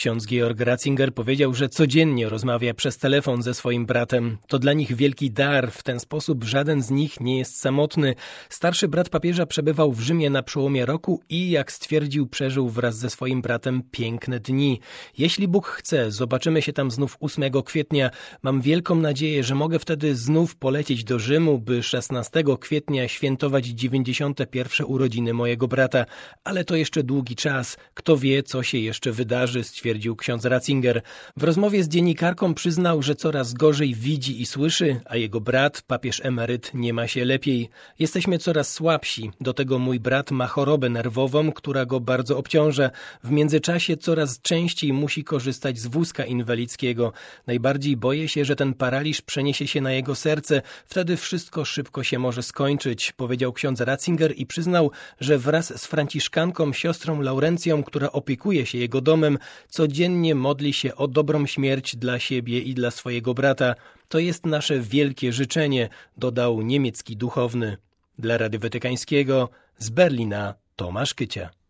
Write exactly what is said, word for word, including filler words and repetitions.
Ksiądz Georg Ratzinger powiedział, że codziennie rozmawia przez telefon ze swoim bratem. To dla nich wielki dar, w ten sposób żaden z nich nie jest samotny. Starszy brat papieża przebywał w Rzymie na przełomie roku i, jak stwierdził, przeżył wraz ze swoim bratem piękne dni. Jeśli Bóg chce, zobaczymy się tam znów ósmego kwietnia. Mam wielką nadzieję, że mogę wtedy znów polecieć do Rzymu, by szesnastego kwietnia świętować dziewięćdziesiąte pierwsze urodziny mojego brata. Ale to jeszcze długi czas. Kto wie, co się jeszcze wydarzy, stwierdził ksiądz Ratzinger. W rozmowie z dziennikarką przyznał, że coraz gorzej widzi i słyszy, a jego brat, papież emeryt, nie ma się lepiej. Jesteśmy coraz słabsi. Do tego mój brat ma chorobę nerwową, która go bardzo obciąża. W międzyczasie coraz częściej musi korzystać z wózka inwalidzkiego. Najbardziej boję się, że ten paraliż przeniesie się na jego serce. Wtedy wszystko szybko się może skończyć, powiedział ksiądz Ratzinger i przyznał, że wraz z franciszkanką siostrą Laurencją, która opiekuje się jego domem, codziennie modli się o dobrą śmierć dla siebie i dla swojego brata. To jest nasze wielkie życzenie, dodał niemiecki duchowny. Dla Radia Watykańskiego z Berlina Tomasz Kycia.